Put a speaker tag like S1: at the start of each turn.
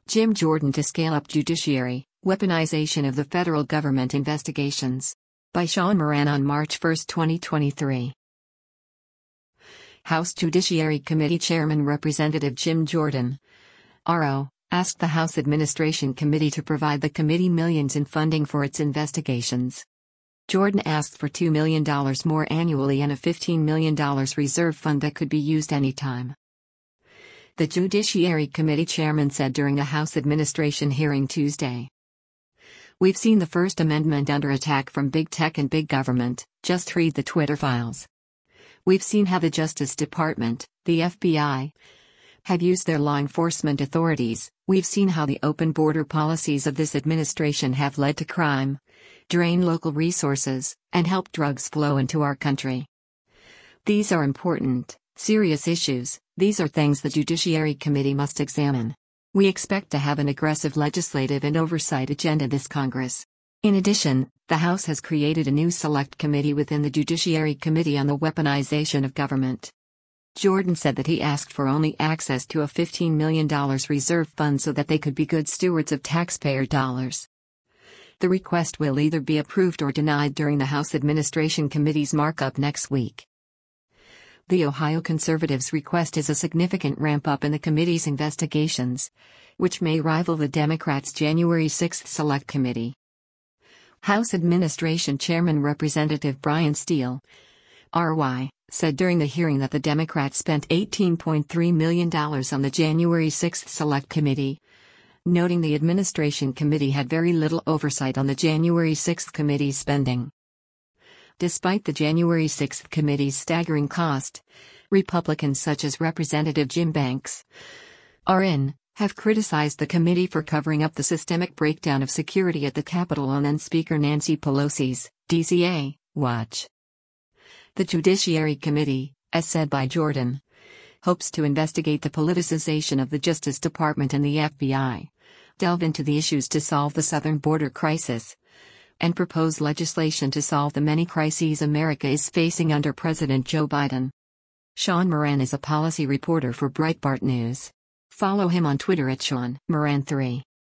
S1: Jim Jordan to scale up judiciary, weaponization of the federal government investigations. By Sean Moran on March 1, 2023. House Judiciary Committee Chairman Representative Jim Jordan, RO, asked the House Administration Committee to provide the committee millions in funding for its investigations. Jordan asked for $2 million more annually and a $15 million reserve fund that could be used anytime. The Judiciary Committee chairman said during a House Administration hearing Tuesday. We've seen the First Amendment under attack from big tech and big government, just read the Twitter files. We've seen how the Justice Department, the FBI, have used their law enforcement authorities. We've seen how the open border policies of this administration have led to crime, drain local resources, and help drugs flow into our country. These are important, serious issues. These are things the Judiciary Committee must examine. We expect to have an aggressive legislative and oversight agenda this Congress. In addition, the House has created a new select committee within the Judiciary Committee on the weaponization of government. Jordan said that he asked for only access to a $15 million reserve fund so that they could be good stewards of taxpayer dollars. The request will either be approved or denied during the House Administration Committee's markup next week. The Ohio Conservatives' request is a significant ramp-up in the committee's investigations, which may rival the Democrats' January 6 Select Committee. House Administration Chairman Representative Brian Steele, RY, said during the hearing that the Democrats spent $18.3 million on the January 6 Select Committee, noting the Administration Committee had very little oversight on the January 6 Committee's spending. Despite the January 6 Committee's staggering cost, Republicans such as Representative Jim Banks, RN, have criticized the committee for covering up the systemic breakdown of security at the Capitol on then-Speaker Nancy Pelosi's DCA watch. The Judiciary Committee, as said by Jordan, hopes to investigate the politicization of the Justice Department and the FBI, delve into the issues to solve the southern border crisis, and propose legislation to solve the many crises America is facing under President Joe Biden. Sean Moran is a policy reporter for Breitbart News. Follow him on Twitter at Sean Moran3.